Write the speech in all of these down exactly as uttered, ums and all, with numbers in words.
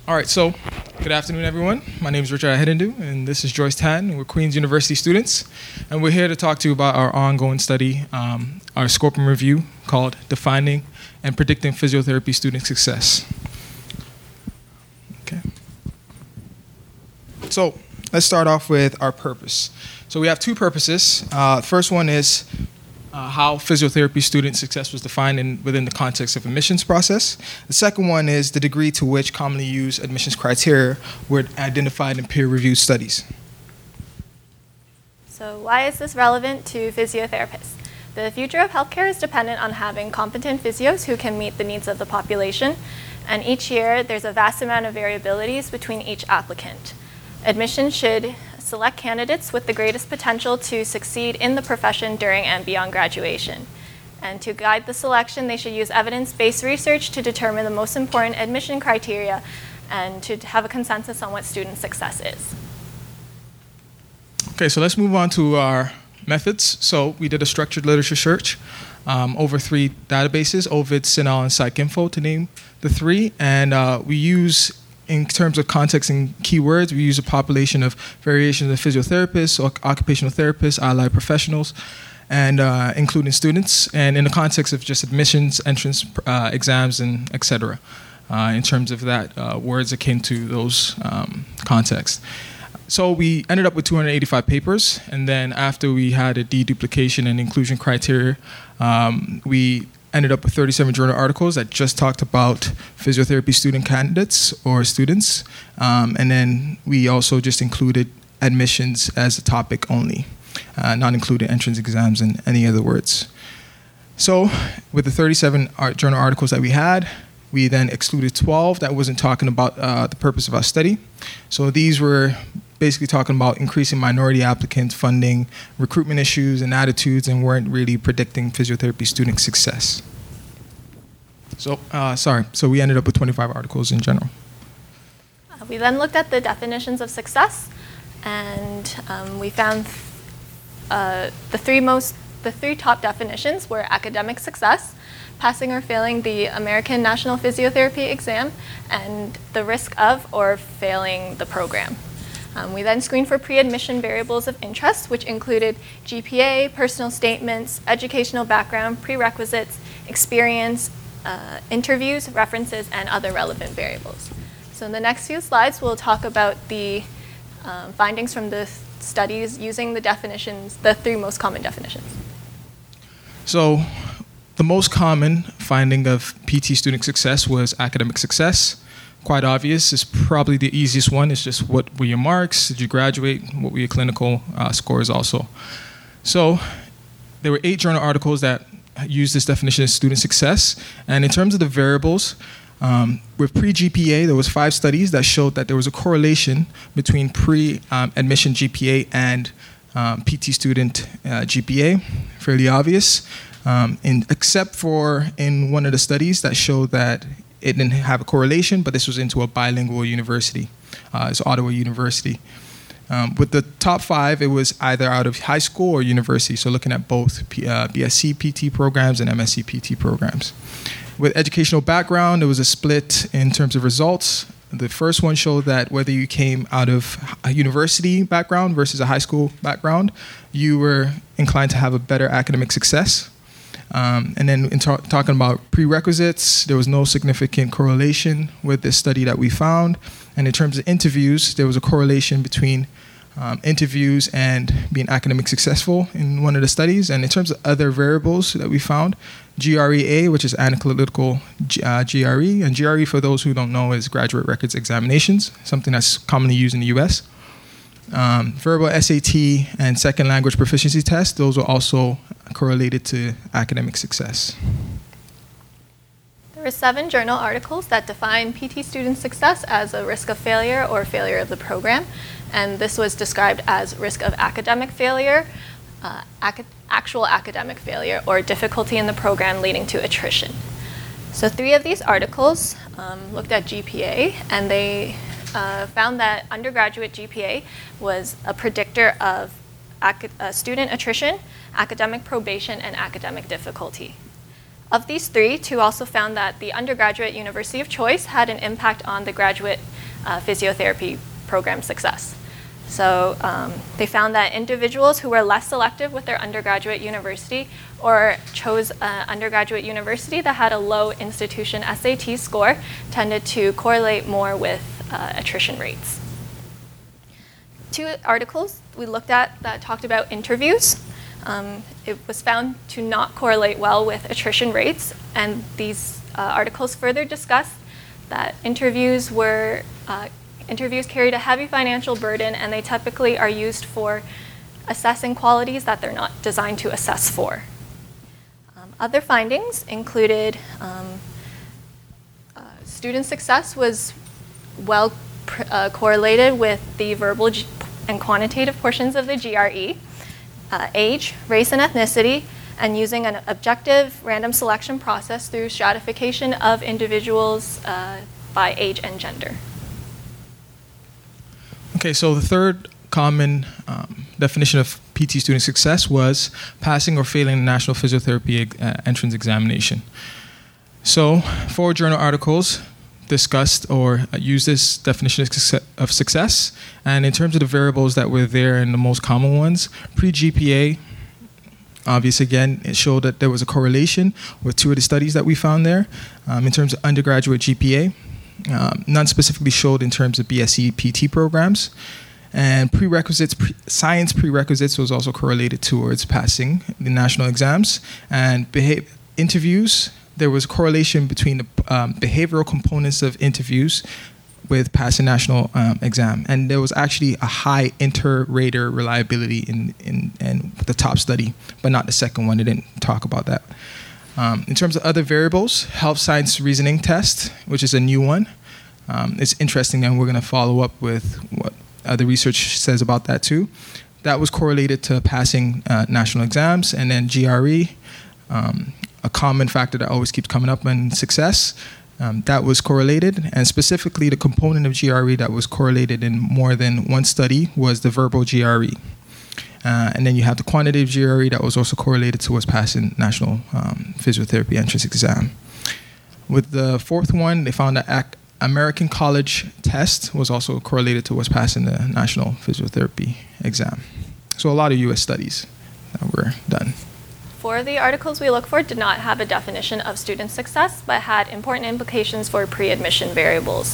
All right, so good afternoon, everyone. My name is Richard Ahedendu, and this is Joyce Tan. We're Queen's University students, and we're here to talk to you about our ongoing study, um, our scope and review called Defining and Predicting Physiotherapy Student Success. Okay. So let's start off with our purpose. So we have two purposes. Uh, first one is Uh, how physiotherapy student success was defined in, within the context of admissions process. The second one is the degree to which commonly used admissions criteria were identified in peer-reviewed studies. So why is this relevant to physiotherapists? The future of healthcare is dependent on having competent physios who can meet the needs of the population, and each year there's a vast amount of variabilities between each applicant. Admission should select candidates with the greatest potential to succeed in the profession during and beyond graduation. And to guide the selection, they should use evidence-based research to determine the most important admission criteria and to have a consensus on what student success is. Okay, so let's move on to our methods. So we did a structured literature search um, over three databases, Ovid, CINAHL, and PsycInfo, to name the three. And uh, we use, in terms of context and keywords, we use a population of variations of physiotherapists, occupational therapists, allied professionals, and uh, including students, and in the context of just admissions, entrance uh, exams, and et cetera. Uh, in terms of that, uh, words that came to those um, contexts. So we ended up with two hundred eighty-five papers, and then after we had a deduplication and inclusion criteria, um, we ended up with thirty-seven journal articles that just talked about physiotherapy student candidates or students. Um, and then we also just included admissions as a topic only, uh, not including entrance exams and any other words. So with the thirty-seven art journal articles that we had, we then excluded twelve that wasn't talking about uh, the purpose of our study. So these were basically talking about increasing minority applicants, funding, recruitment issues and attitudes, and weren't really predicting physiotherapy student success. So, uh, sorry, so we ended up with twenty-five articles in general. Uh, we then looked at the definitions of success, and um, we found uh, the three most, the three top definitions were academic success, passing or failing the American National Physiotherapy exam, and the risk of or failing the program. Um, we then screened for pre-admission variables of interest, which included G P A, personal statements, educational background, prerequisites, experience, uh, interviews, references, and other relevant variables. So in the next few slides, we'll talk about the um, findings from the studies using the definitions, the three most common definitions. So the most common finding of P T student success was academic success. Quite obvious. It's probably the easiest one. It's just what were your marks? Did you graduate? What were your clinical uh, scores also? So there were eight journal articles that used this definition of student success. And in terms of the variables, um, with pre-G P A, there was five studies that showed that there was a correlation between pre-admission um, G P A and um, P T student uh, G P A. Fairly obvious. Um, in, except for in one of the studies that showed that it didn't have a correlation, but this was into a bilingual university. Uh, it's Ottawa University. Um, with the top five, it was either out of high school or university, so looking at both P, uh, B S c P T programs and M S c P T programs. With educational background, there was a split in terms of results. The first one showed that whether you came out of a university background versus a high school background, you were inclined to have a better academic success. Um, and then in ta- talking about prerequisites, there was no significant correlation with this study that we found. And in terms of interviews, there was a correlation between um, interviews and being academic successful in one of the studies. And in terms of other variables that we found, G R E A, which is analytical G- uh, G R E, and G R E, for those who don't know, is graduate records examinations, something that's commonly used in the U S. Um, verbal S A T and second language proficiency tests, those are also correlated to academic success. There were seven journal articles that define P T student success as a risk of failure or failure of the program, and this was described as risk of academic failure, uh, ac- actual academic failure, or difficulty in the program leading to attrition. So three of these articles um, looked at G P A, and they Uh, found that undergraduate G P A was a predictor of ac- uh, student attrition, academic probation, and academic difficulty. Of these three, two also found that the undergraduate university of choice had an impact on the graduate uh, physiotherapy program success. So um, they found that individuals who were less selective with their undergraduate university or chose an undergraduate university that had a low institution S A T score tended to correlate more with uh, attrition rates. Two articles we looked at that talked about interviews. Um, it was found to not correlate well with attrition rates, and these uh, articles further discussed that interviews were uh, Interviews carried a heavy financial burden, and they typically are used for assessing qualities that they're not designed to assess for. Um, other findings included um, uh, student success was well pr- uh, correlated with the verbal G- and quantitative portions of the G R E, uh, age, race, and ethnicity, and using an objective random selection process through stratification of individuals uh, by age and gender. Okay, so the third common um, definition of P T student success was passing or failing the National Physiotherapy uh, Entrance Examination. So four journal articles discussed or uh, used this definition of success, of success. And in terms of the variables that were there and the most common ones, pre-G P A, obvious again, it showed that there was a correlation with two of the studies that we found there. Um, in terms of undergraduate G P A, Um, none specifically showed in terms of B S E P T programs. And prerequisites, pre- science prerequisites was also correlated towards passing the national exams. And beha- interviews, there was a correlation between the um, behavioral components of interviews with passing national um, exam. And there was actually a high inter-rater reliability in, in, in the top study, but not the second one. They didn't talk about that. Um, in terms of other variables, health science reasoning test, which is a new one. Um, it's interesting, and we're going to follow up with what other research says about that too. That was correlated to passing uh, national exams. And then G R E, um, a common factor that always keeps coming up in success, um, that was correlated. And specifically, the component of G R E that was correlated in more than one study was the verbal G R E. Uh, and then you have the quantitative G R E that was also correlated towards passing national um, physiotherapy entrance exam. With the fourth one, they found that ac- American College test was also correlated towards passing the national physiotherapy exam. So a lot of U S studies that were done. Four of the articles we look for did not have a definition of student success, but had important implications for pre-admission variables.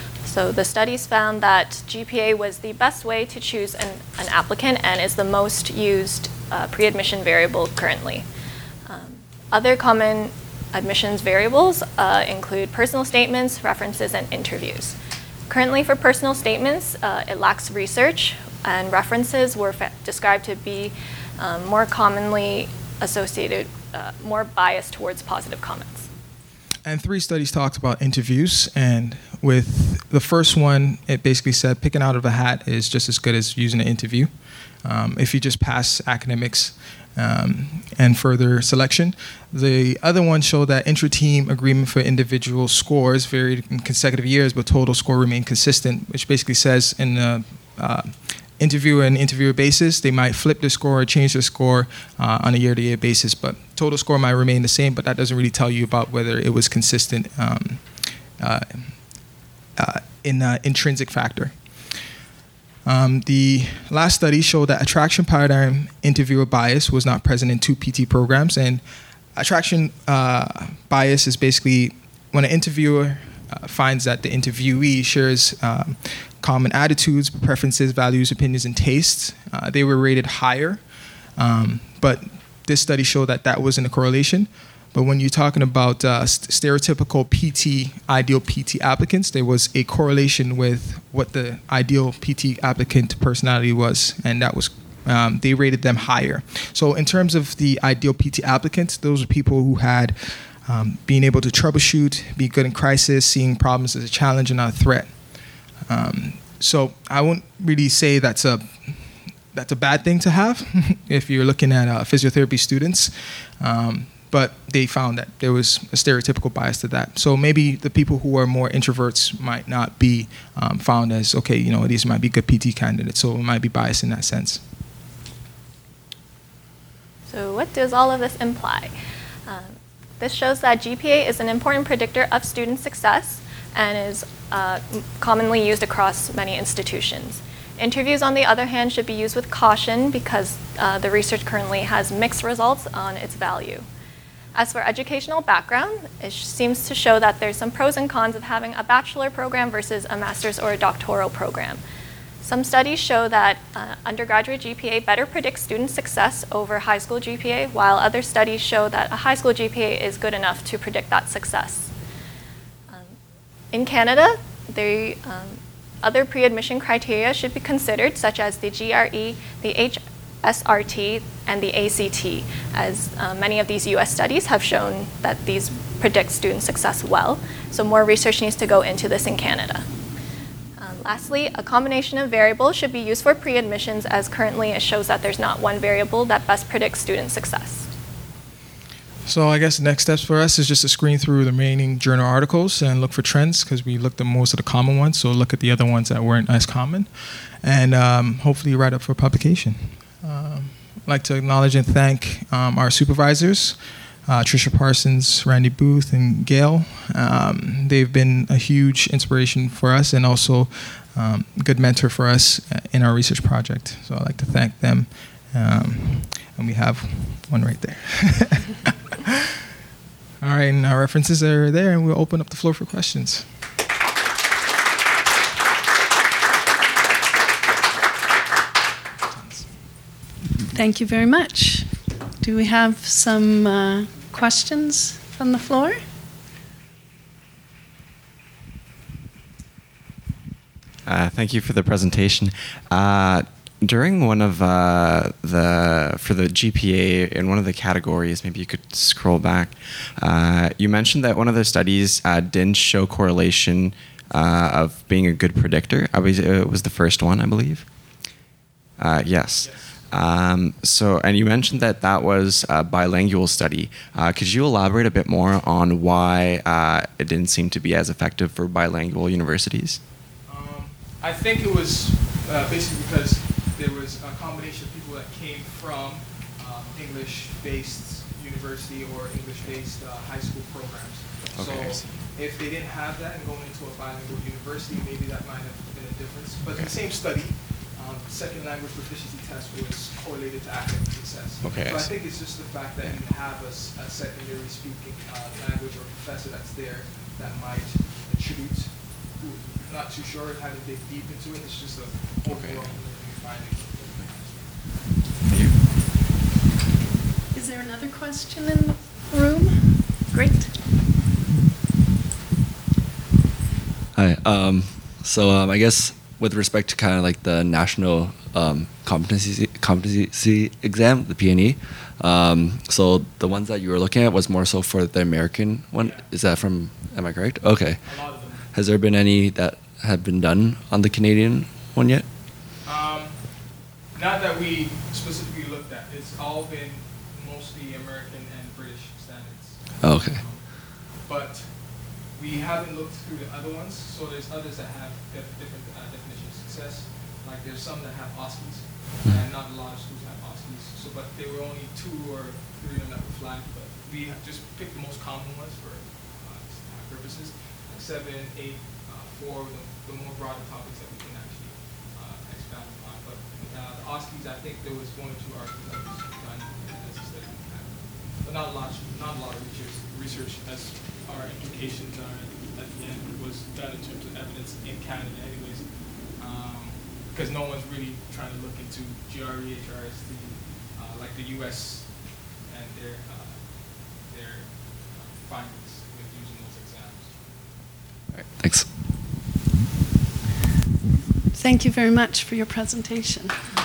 So the studies found that G P A was the best way to choose an, an applicant and is the most used uh, pre-admission variable currently. Um, other common admissions variables uh, include personal statements, references, and interviews. Currently for personal statements, uh, it lacks research, and references were fa- described to be um, more commonly associated, uh, more biased towards positive comments. And three studies talked about interviews, and with the first one, it basically said picking out of a hat is just as good as using an interview. Um, if you just pass academics um, and further selection. The other one showed that intra-team agreement for individual scores varied in consecutive years, but total score remained consistent, which basically says in the uh, interviewer and interviewer basis, they might flip the score or change the score uh, on a year-to-year basis, but total score might remain the same, but that doesn't really tell you about whether it was consistent um, uh, uh, in uh, intrinsic factor. Um, the last study showed that attraction paradigm interviewer bias was not present in two P T programs, and attraction uh, bias is basically when an interviewer uh, finds that the interviewee shares um, common attitudes, preferences, values, opinions, and tastes. Uh, they were rated higher, um, but this study showed that that wasn't a correlation. But when you're talking about uh, st- stereotypical P T, ideal P T applicants, there was a correlation with what the ideal P T applicant personality was, and that was um, they rated them higher. So in terms of the ideal P T applicants, those are people who had um, being able to troubleshoot, be good in crisis, seeing problems as a challenge and not a threat. Um, so I wouldn't really say that's a that's a bad thing to have if you're looking at uh, physiotherapy students. Um, but they found that there was a stereotypical bias to that. So maybe the people who are more introverts might not be um, found as, okay, you know, these might be good P T candidates, so it might be biased in that sense. So what does all of this imply? Um, this shows that G P A is an important predictor of student success, and is uh, commonly used across many institutions. Interviews, on the other hand, should be used with caution because uh, the research currently has mixed results on its value. As for educational background, it seems to show that there's some pros and cons of having a bachelor program versus a master's or a doctoral program. Some studies show that uh, undergraduate G P A better predicts student success over high school G P A, while other studies show that a high school G P A is good enough to predict that success. Um, in Canada, the um, other pre-admission criteria should be considered, such as the G R E, the H S R T, and the A C T, as uh, many of these U S studies have shown that these predict student success well. So more research needs to go into this in Canada. Um, lastly, a combination of variables should be used for pre-admissions, as currently it shows that there's not one variable that best predicts student success. So I guess the next steps for us is just to screen through the remaining journal articles and look for trends, because we looked at most of the common ones, so look at the other ones that weren't as common, and um, hopefully write up for publication. Um, I'd like to acknowledge and thank um, our supervisors, uh, Tricia Parsons, Randy Booth, and Gail. Um, they've been a huge inspiration for us and also um, a good mentor for us in our research project. So I'd like to thank them. Um, and we have one right there. All right, and our references are there, and we'll open up the floor for questions. Thank you very much. Do we have some uh, questions from the floor? Uh, thank you for the presentation. Uh, during one of uh, the, for the G P A, in one of the categories, maybe you could scroll back, uh, you mentioned that one of the studies uh, didn't show correlation uh, of being a good predictor. I was, it was the first one, I believe. Uh, yes. yes. Um, so, and you mentioned that that was a bilingual study. Uh, could you elaborate a bit more on why uh, it didn't seem to be as effective for bilingual universities? Um, I think it was uh, basically because there was a combination of people that came from uh, English-based university or English-based uh, high school programs. Okay, so if they didn't have that and going into a bilingual university, maybe that might have been a difference. But in the same study, Um, second language proficiency test was correlated to academic success. Okay. So I think it's just the fact that you have a, a secondary speaking uh, language or professor that's there that might attribute. Ooh, not too sure, haven't dig deep into it. It's just a overall finding. Thank you. Is there another question in the room? Great. Hi. Um, so um, I guess with respect to kind of like the national um, competency competency exam, the P N E, um, so the ones that you were looking at was more so for the American one. Yeah. Is that from? Am I correct? Okay. A lot of them. Has there been any that have been done on the Canadian one yet? Um, not that we specifically looked at. It's all been mostly American and British standards. Oh, okay. Um, but we haven't looked through the other ones, so there's others that have different uh, definitions of success. Like there's some that have OSCEs, and not a lot of schools have OSCEs. So, but there were only two or three of them that were flagged. But we have just picked the most common ones for uh, purposes. Like seven, eight, uh, four, the, the more broader topics that we can actually uh, expound upon. But uh, the OSCEs, I think there was one or two articles that was done as a study. But not a lot, not a lot of research, research as our implications are at the end was done in terms of evidence in Canada anyways, um, because no one's really trying to look into G R E, H R S T, uh, like the U S and their, uh, their uh, findings with using those exams. All right. Thanks. Thank you very much for your presentation.